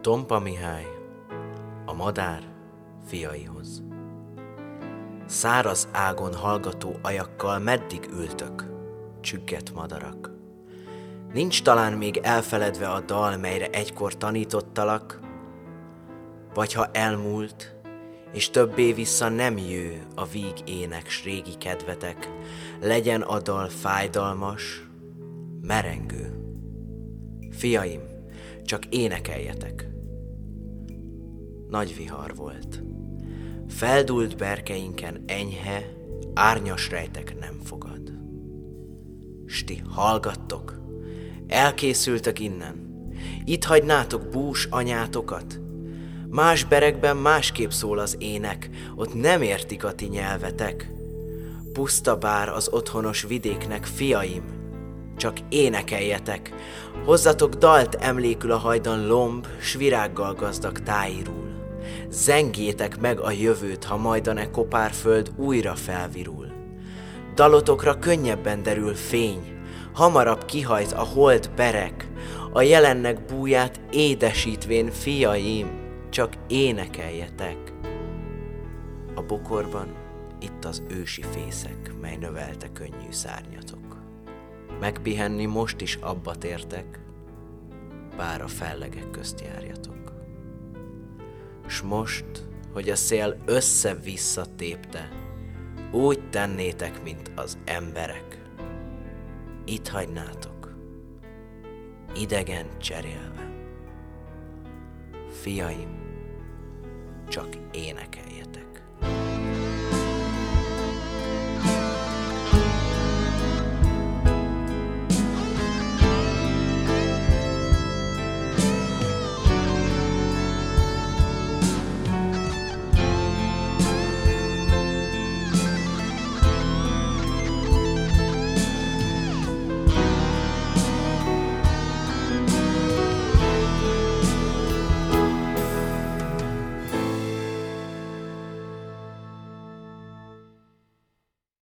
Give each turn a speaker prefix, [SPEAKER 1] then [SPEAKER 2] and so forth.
[SPEAKER 1] Tompa Mihály, a madár fiaihoz. Száraz ágon hallgató ajakkal meddig ültök, csüggett madarak? Nincs talán még elfeledve a dal, melyre egykor tanítottalak? Vagy ha elmúlt, és többé vissza nem jő a víg ének s régi kedvetek, legyen a dal fájdalmas, merengő. Fiaim, csak énekeljetek. Nagy vihar volt. Feldúlt berkeinken enyhe, árnyas rejtek nem fogad. S ti hallgattok, elkészültök innen. Itt hagynátok bús anyátokat. Más berekben másképp szól az ének, ott nem értik a ti nyelvetek. Puszta bár az otthonos vidéknek, fiaim, csak énekeljetek. Hozzatok dalt emlékül a hajdan lomb, s virággal gazdag tájirul. Zengjétek meg a jövőt, ha majdan e kopárföld újra felvirul. Dalotokra könnyebben derül fény, hamarabb kihajt a hold berek, a jelennek búját édesítvén, fiaim, csak énekeljetek. A bokorban itt az ősi fészek, mely növelte könnyű szárnyatok. Megpihenni most is abba tértek, bár a fellegek közt járjatok. S most, hogy a szél össze-vissza tépte, úgy tennétek, mint az emberek. Itt hagynátok, idegen cserélve. Fiaim, csak énekeljetek.